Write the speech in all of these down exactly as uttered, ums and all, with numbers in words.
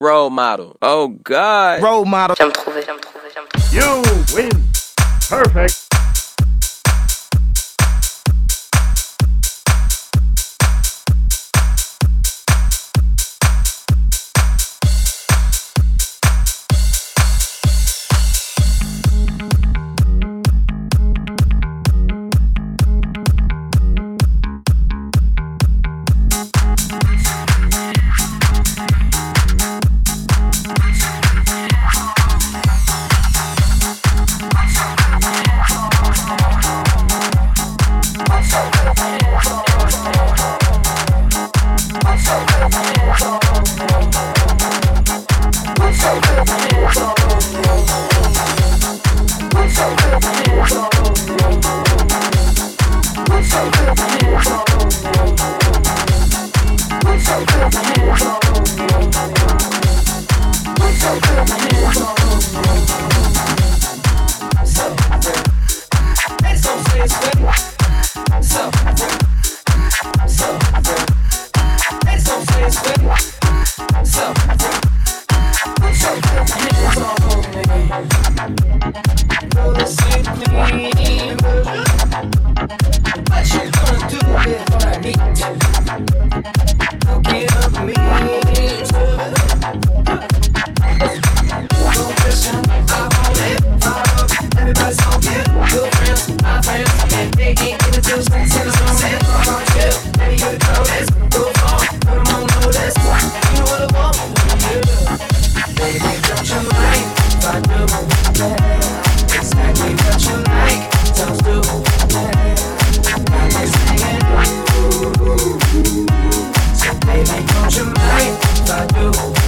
Role model. Oh God. Role model. J'aime trouver, j'aime trouver, j'aime trouver. You win. Perfect. Baby, don't you mind if I do?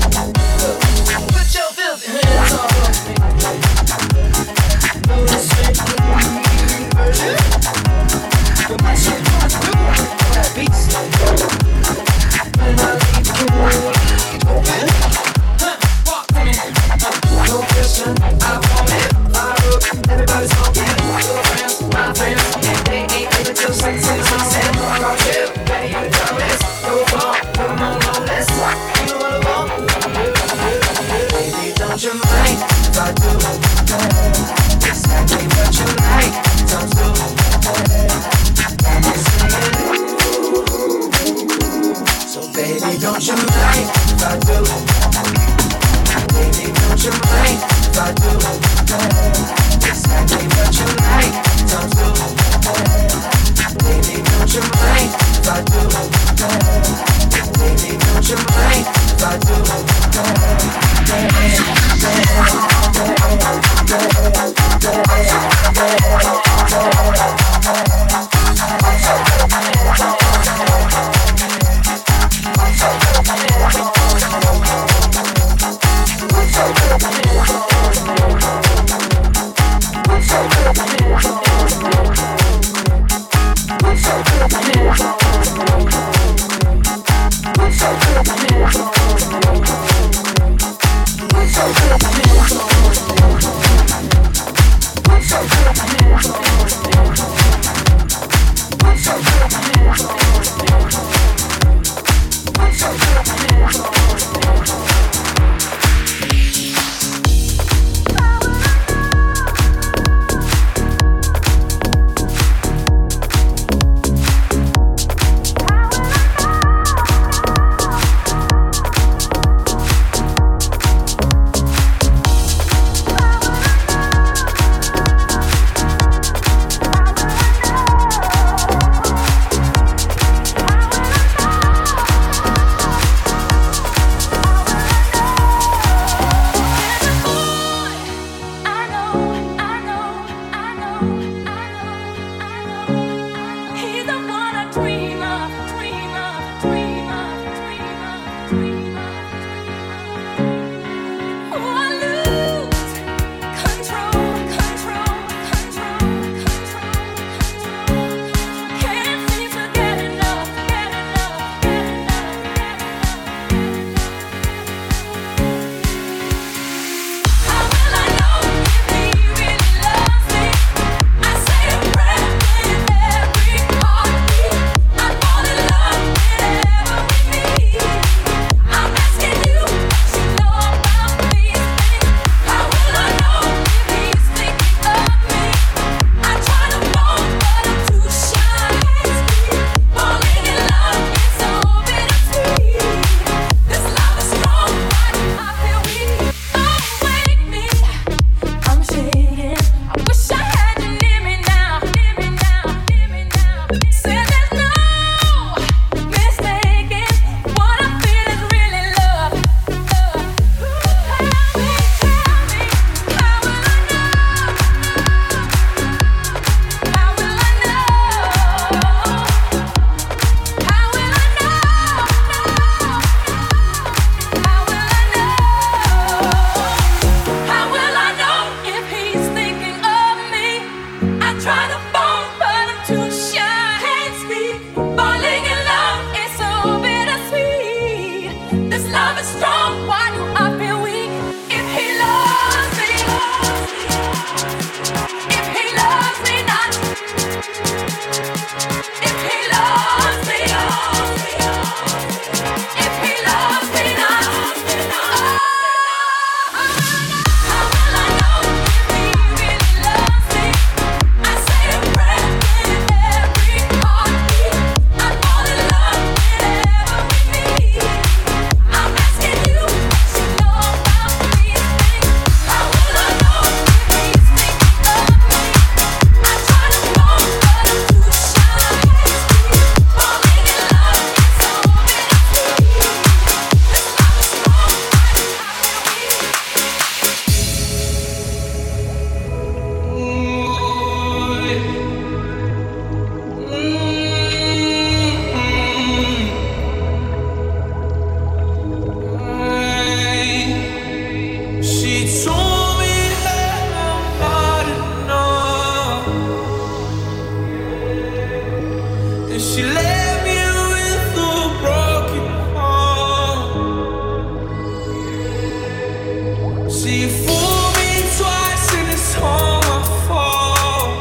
She fooled me twice and it's all my fault.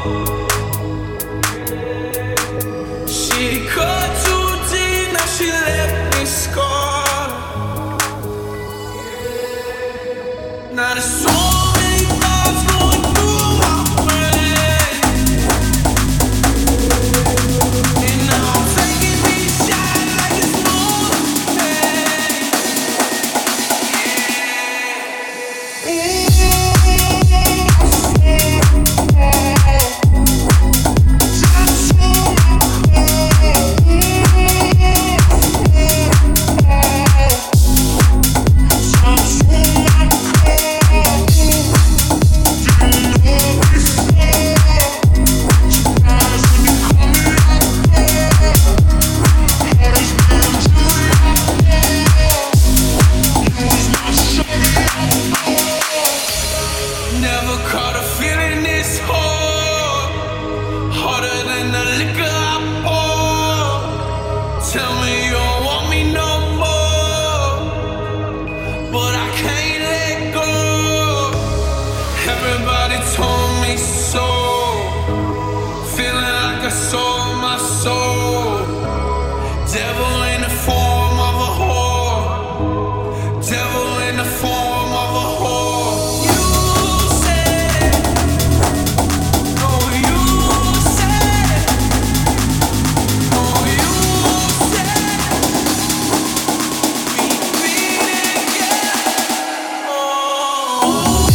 She cut too deep, now she left me scarred. Now there's so many thoughts going through my brain, and now I'm taking these shots like it's no pain. Never caught a feeling this hard, harder than the liquor I pour. Tell me you don't want me no more, but I can't let go. Everybody told me so, feeling like I sold my soul. Devil in the form of a whore, devil in the form of a whore. You said, no, you said, no, you said, we be together. Oh,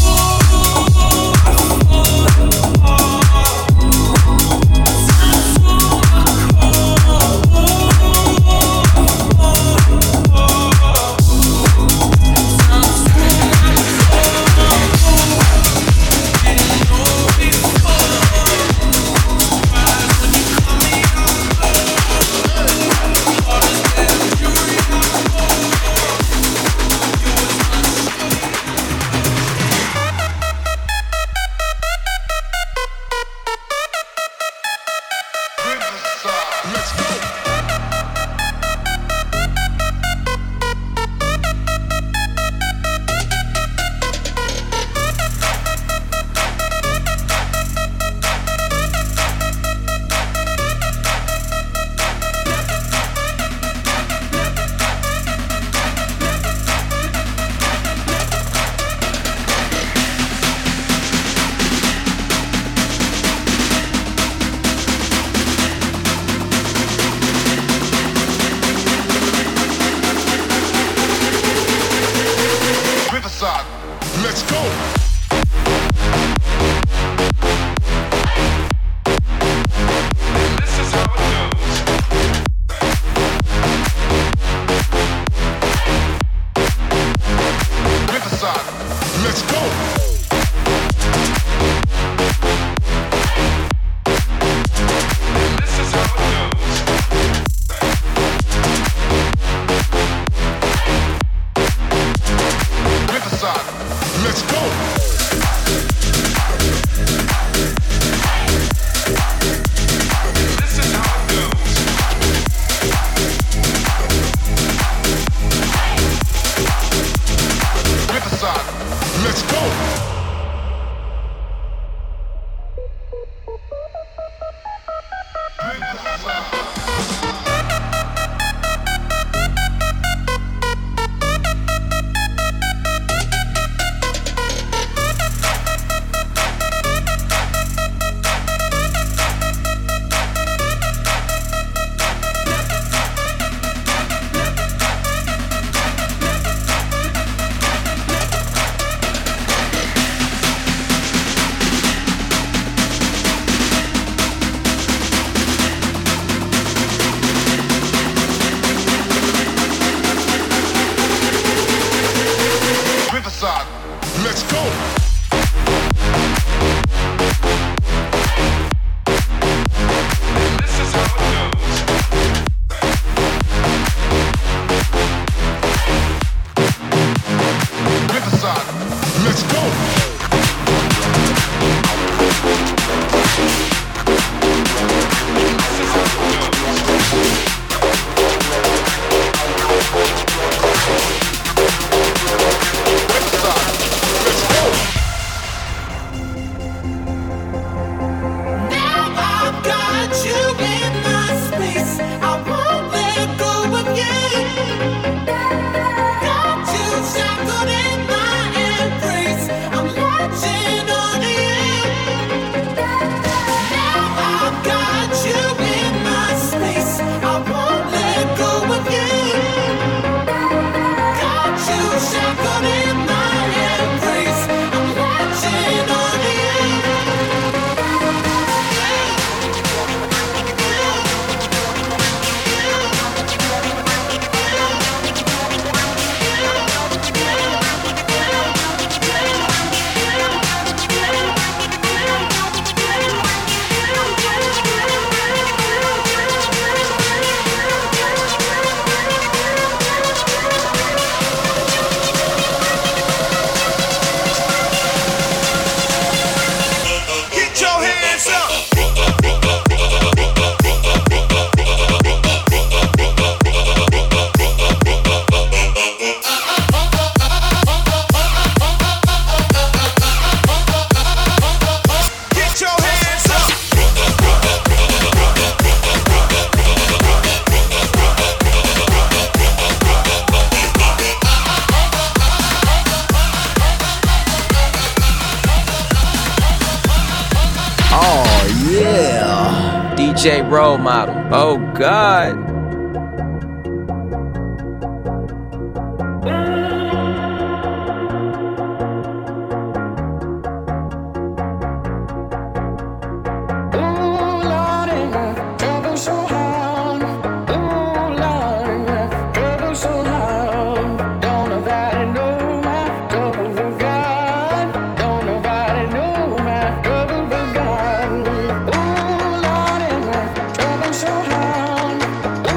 Riverside, let's go. This is how it goes. Riverside, let's go. This is how it goes. Riverside, let's go. This is how it goes. Riverside, let's go. Riverside, let's go. This is how it goes. Riverside, let's go. This is how it goes. Riverside, let's J role model. Oh God. So hard.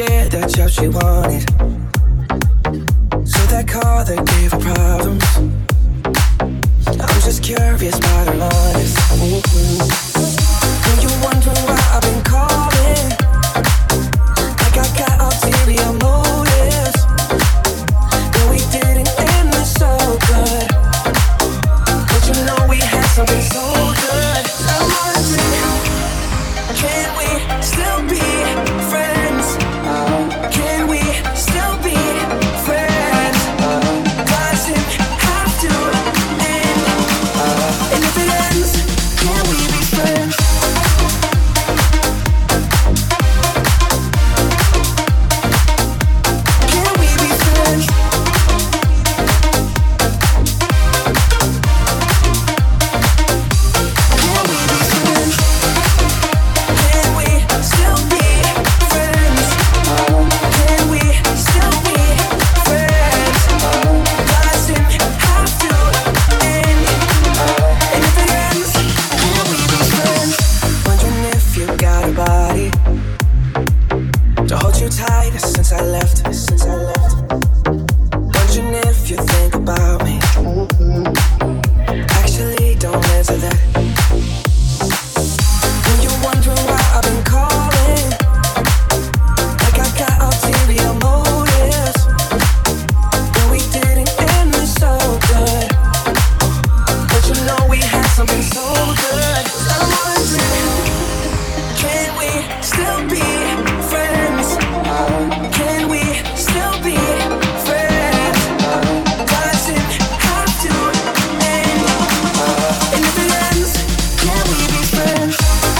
get that job she wanted. So that car that gave her problems. I'm just curious, but I'm honest. Mm-hmm. When you're wondering why I've been calling, like I got ulterior motives. No, we didn't end this so good, but you know we had something so good. I'm wondering, can we still be friends? Can we still be friends? Doesn't have to end. And if it ends, can we be friends? Can we be friends? Can we be friends? Can we still be friends? Can we still be friends? Doesn't have to end. And if it ends, can we be friends? Wondering if you got a body to hold you tight since I left. Since I left. Wondering if you think about me. Actually, don't answer that. When you're wondering why I've been calling, like I got ulterior motives. No, we didn't end this so good, but you know we had something so good. I'm wondering, can we still be friends? Can we still be friends? Doesn't have to end. And if it ends, can we be friends?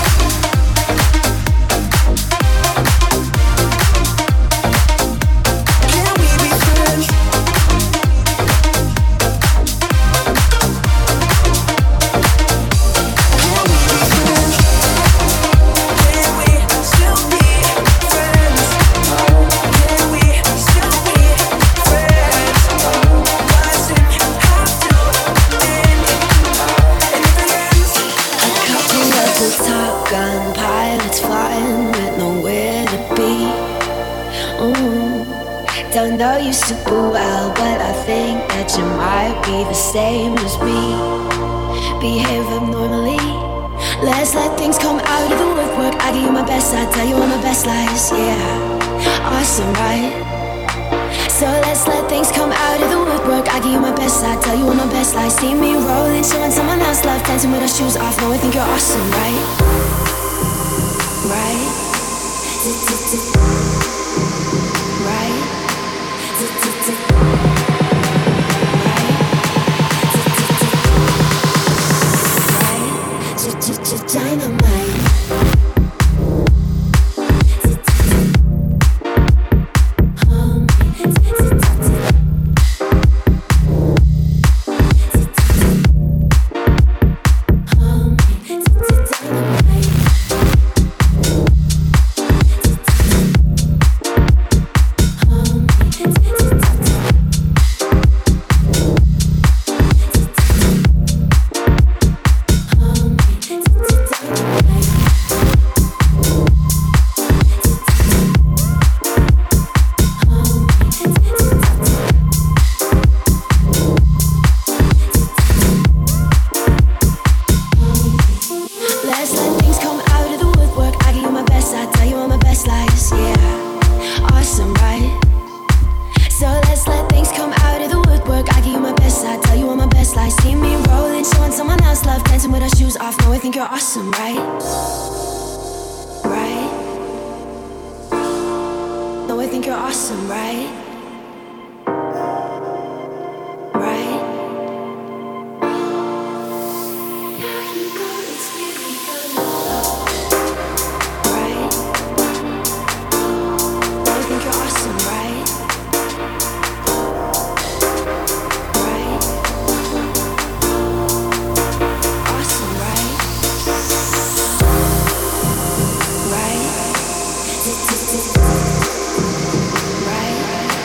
Can we be friends? Can we be friends? Can we still be friends? Can we still be friends? Doesn't have to end. And if it ends, Couple of the Top Gun pilots flying with nowhere to be. Ooh. Don't know you super well, but I think that you might be the same as me. Behave abnormally. Let's let things come out of the woodwork. I give you my best, I tell you all my best lies. Yeah, awesome, right? So let's let things come out of the woodwork. I give you my best, I tell you all my best lies. See me rolling, showing someone else love, dancing with our shoes off. No, I think you're awesome, right? Right? Right? Right? Dynamite. Let's let things come out of the woodwork. I give you my best, I tell you all my best lies. Yeah, awesome, right? So let's let things come out of the woodwork. I give you my best, I tell you all my best lies. See me rolling, showing someone else love, dancing with our shoes off. No, I think you're awesome, right? Right? No, I think you're awesome, right? Right? Right? No, I think you're awesome, right? Right? Awesome, right? Right? Right?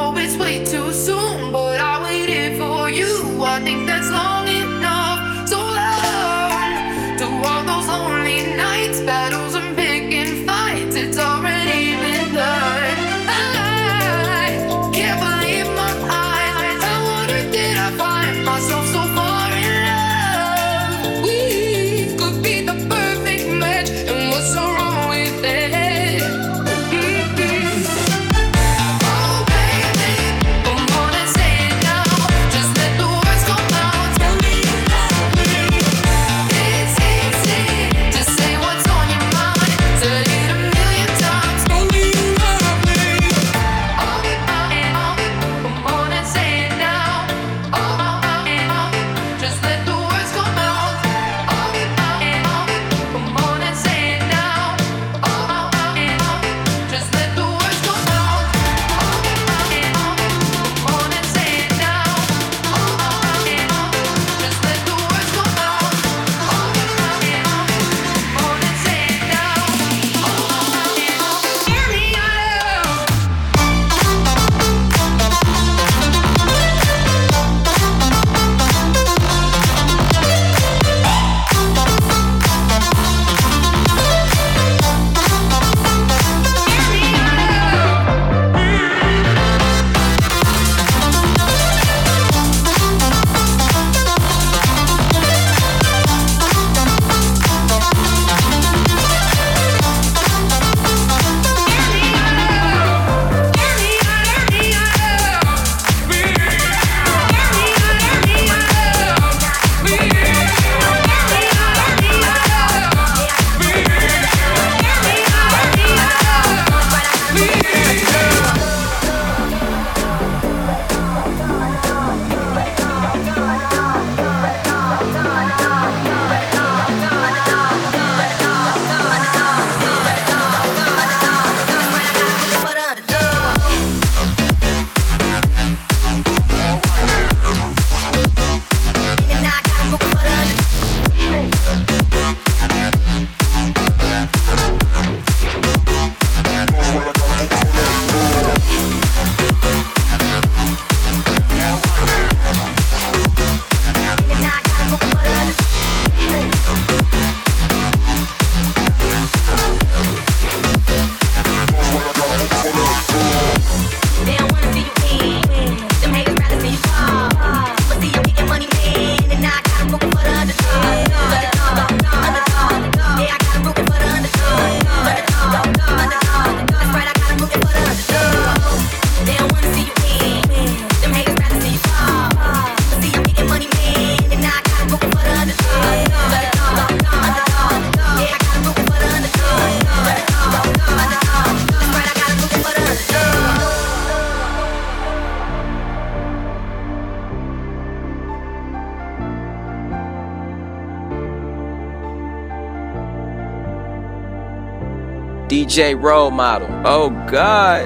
know it's way too soon, but I waited for you. I think that's long enough. So long to all those lonely nights, battles and picking fights. It's already been done. I can't believe my eyes. I wonder did I find myself so far in love? We could be the perfect match, and what's so wrong with it? D J role model. Oh God.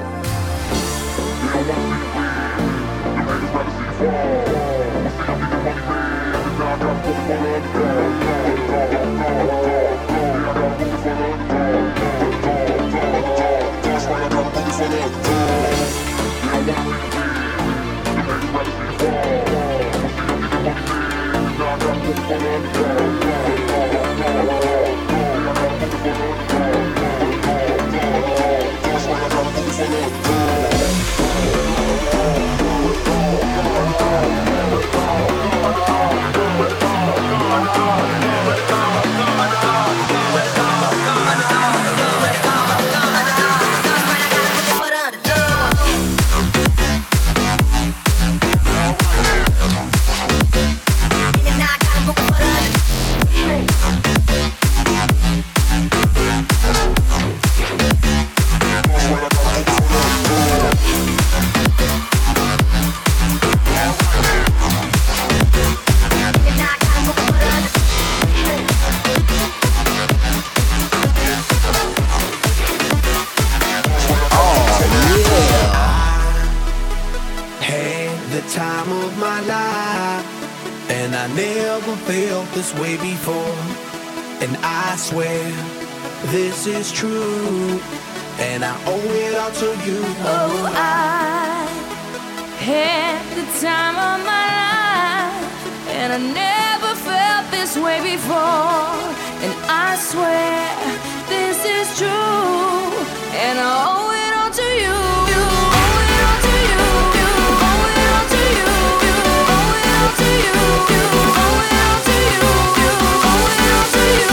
This way before, and I swear this is true, and I owe it all to you. Oh, I had the time of my life, and I never felt this way before. And I swear this is true, and I owe it all to you. Owe it all to you. Owe it all to you. Owe it all to you. Owe it all to you. Owe it all to you.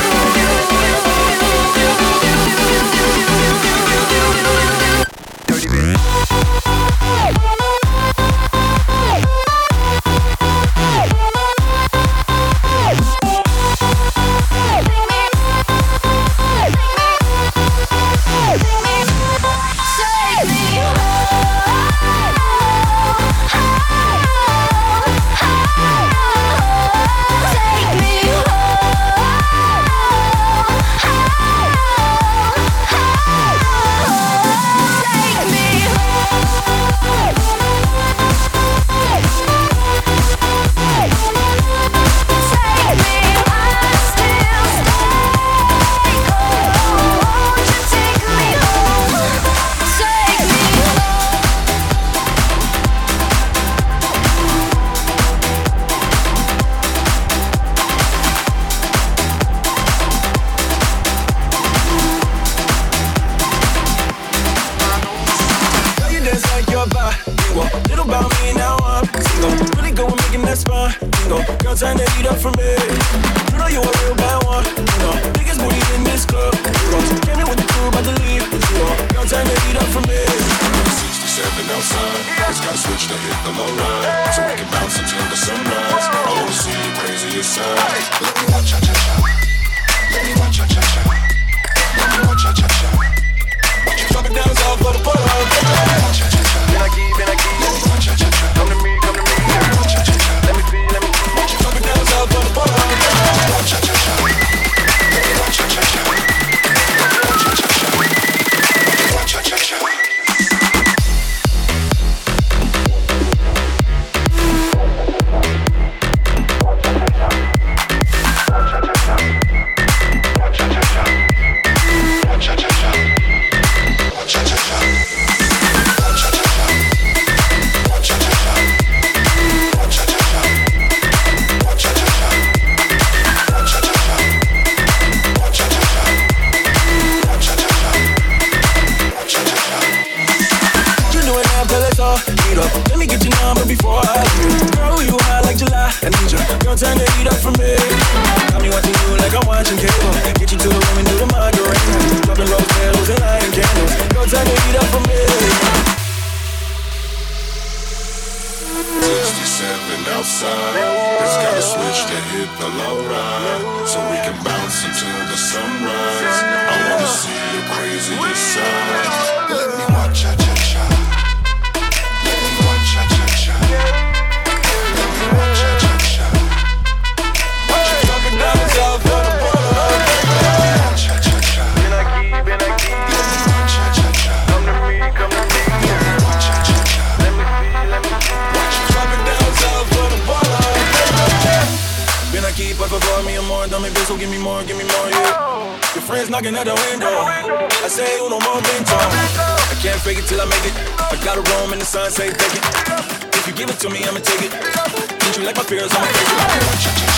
Knocking at the window, I say uno momento. I can't fake it till I make it. I got a room in the sun, say take it. If you give it to me, I'ma take it. Treat you like my peers, I'ma take it.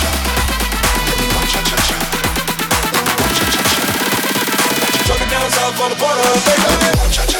Trucking down south on the border, baby.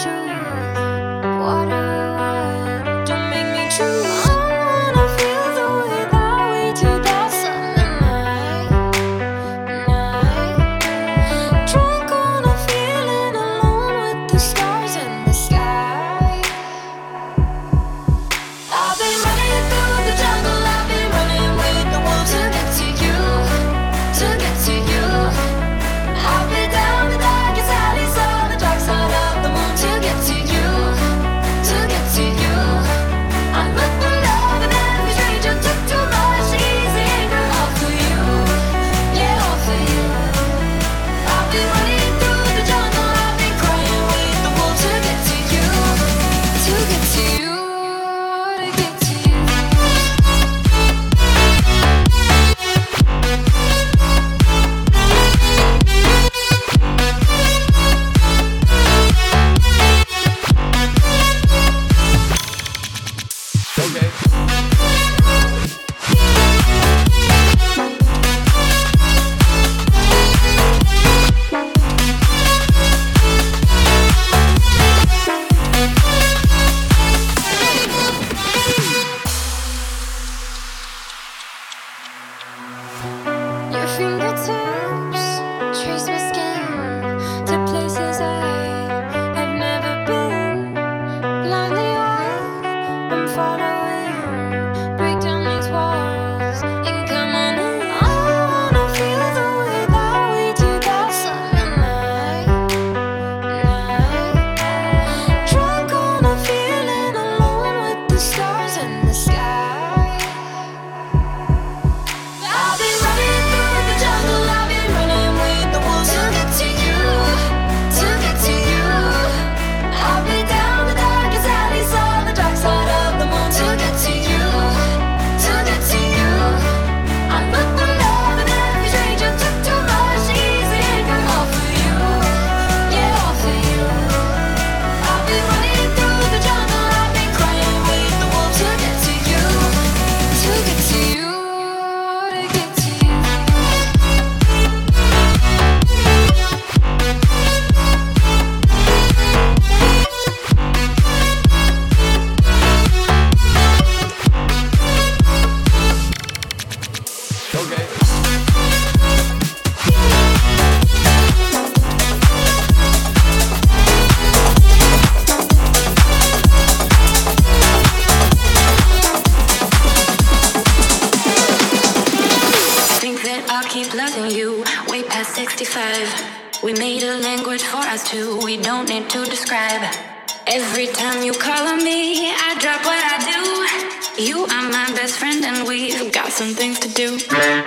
We made a language for us two, we don't need to describe. Every time you call on me, I drop what I do. You are my best friend and we've got some things to do.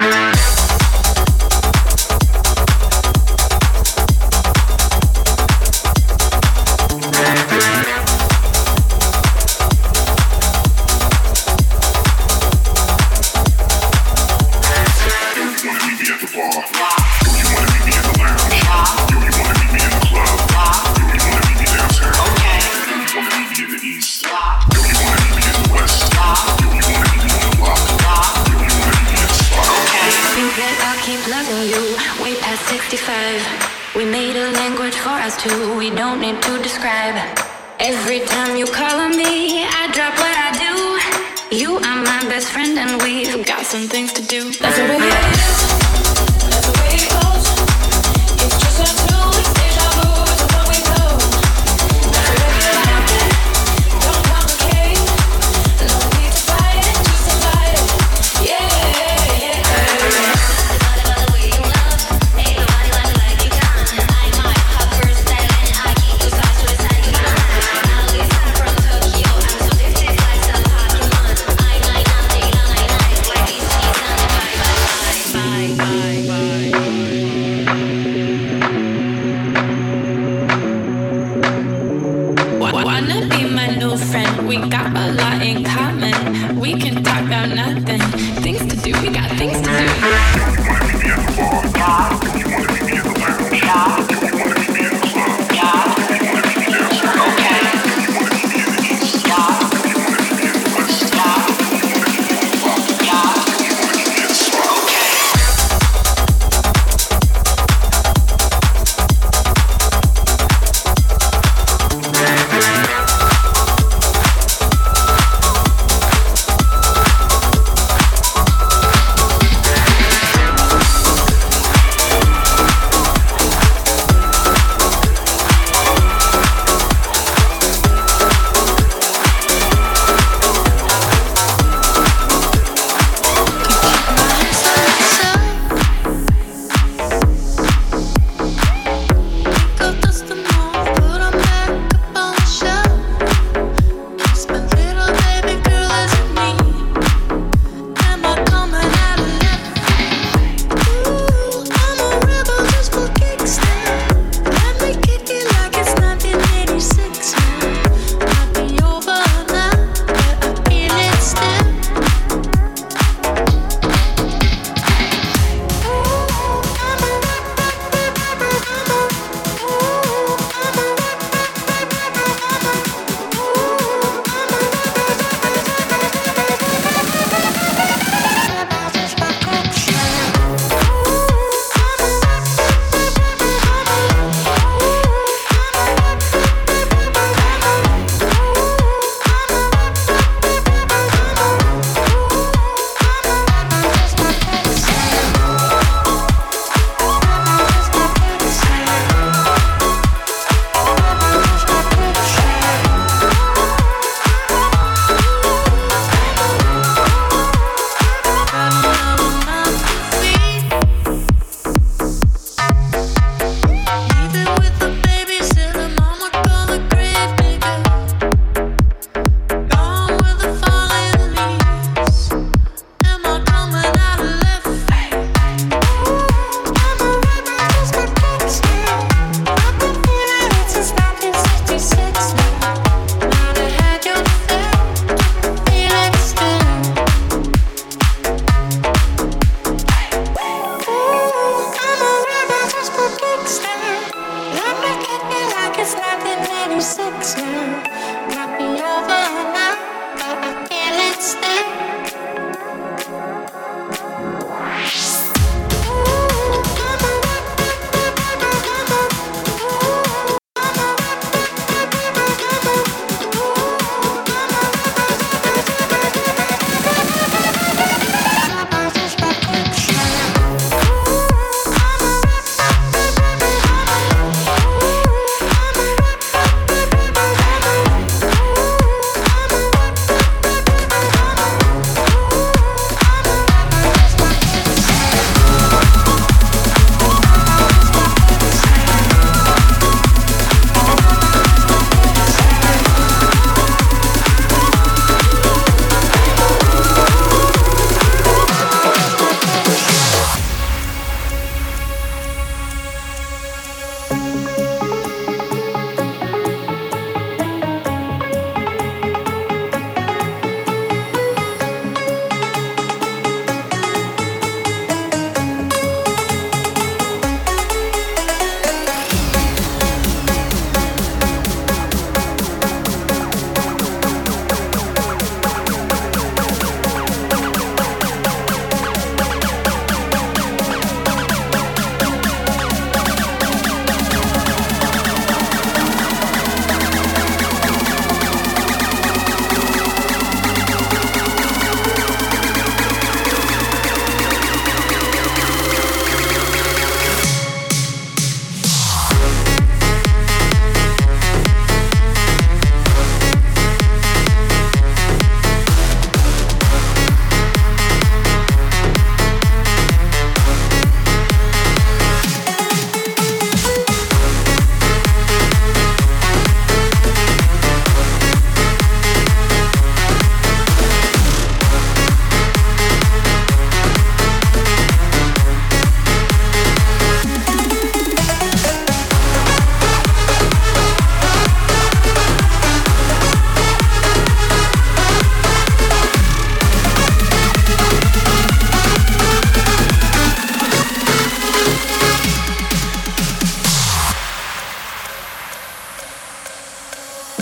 We made a language for us two, we don't need to describe. Every time you call on me, I drop what I do. You are my best friend and we've got some things to do. That's the way it is, that's the way it goes. It's just us two, it's deja vu, it's what we do. That's the way we like it, don't complicate. No need to fight it, just invite it. Yeah, yeah, yeah. We got a lot in common. We can talk about nothing. Things to do, we got things to do. You wanna meet me at the bar? Yeah. You wanna meet me at the lounge? Yeah. You wanna meet me at the club? Yeah. You wanna meet me downstairs? Okay. You wanna meet me in the east? Yeah. You wanna meet me in the west? Yeah. You wanna meet me in the block? Yeah. You wanna meet me at the spot? Okay. Yeah.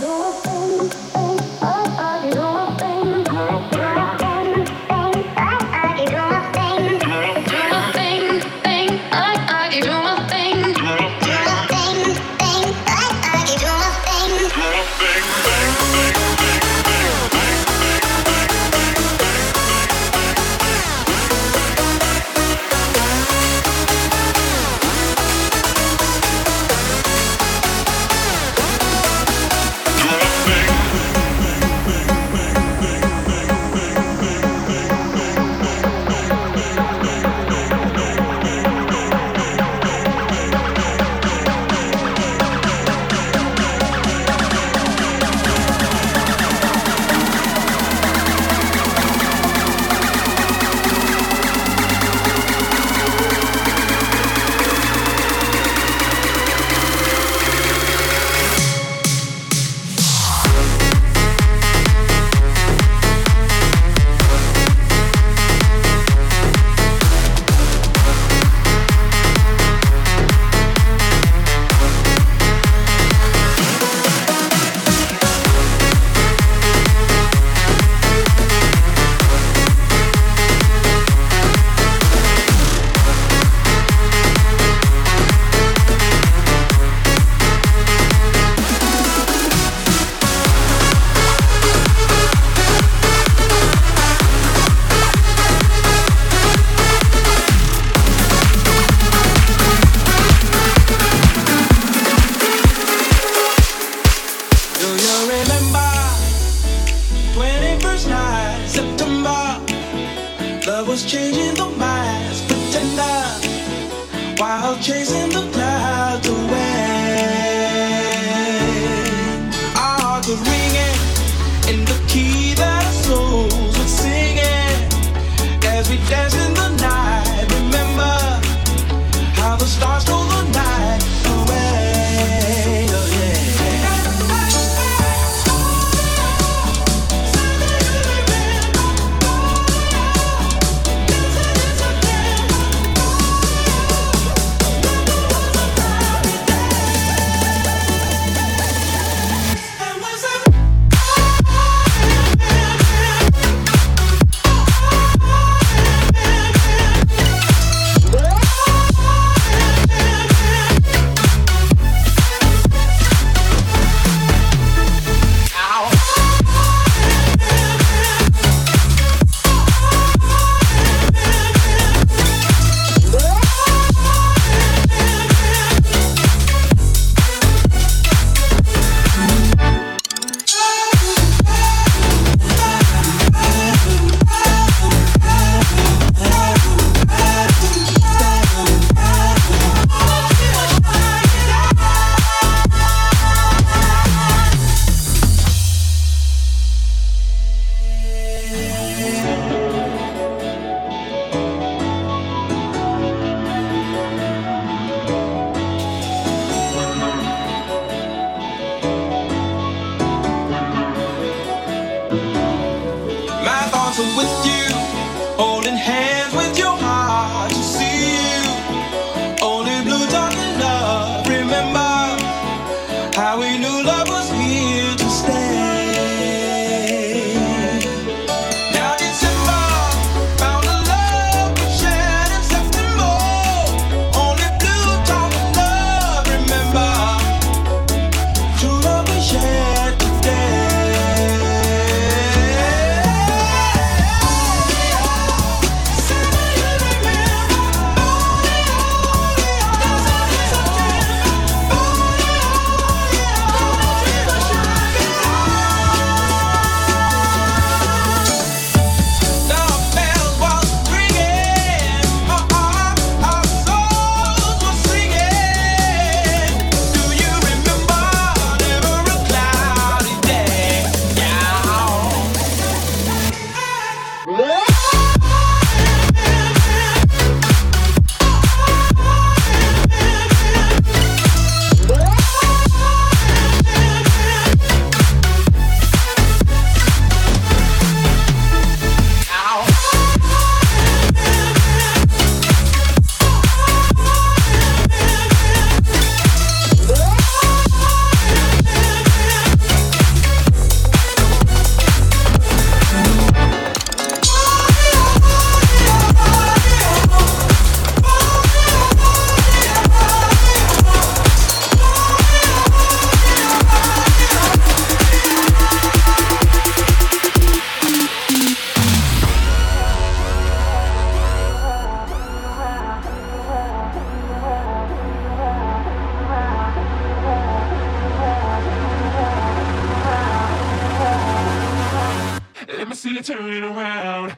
Dance see you turning around.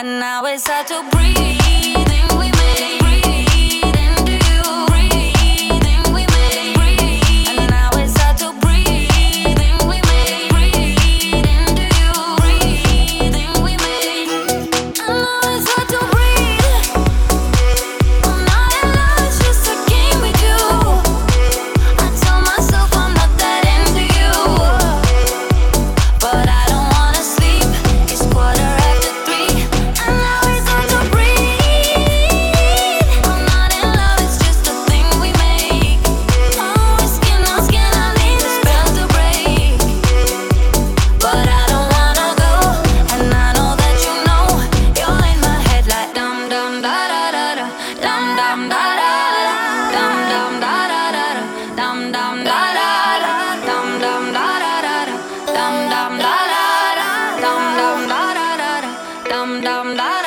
And now it's hard to breathe in we made. Breathe into you. Breathe in we made. Breathe. And now it's hard to breathe in we made. Breathe into you. Breathe in we made. And now it's hard to breathe. I'm not in love, it's just a game we do. I tell myself I'm not that into you, but I don't wanna sleep. It's quarter after three, and now it's hard to breathe. I'm not in love, it's just a thing we make. Oh, it's skin on skin, I need the spell to break, but I don't wanna go, and I know that you know. You're in my head like dum dum da da da da, dum dum da da da, dum dum da da da da, dum dum da da da, dum dum da da da da, dum dum da da da, dum dum da da da da, dum dum da da da.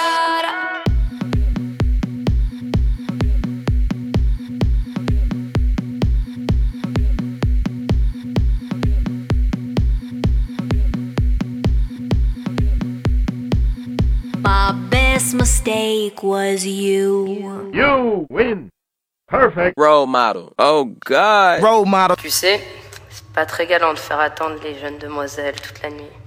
My best mistake was you. You win. Perfect. Role model. Oh God. Role model. Tu sais, c'est pas très galant de faire attendre les jeunes demoiselles toute la nuit.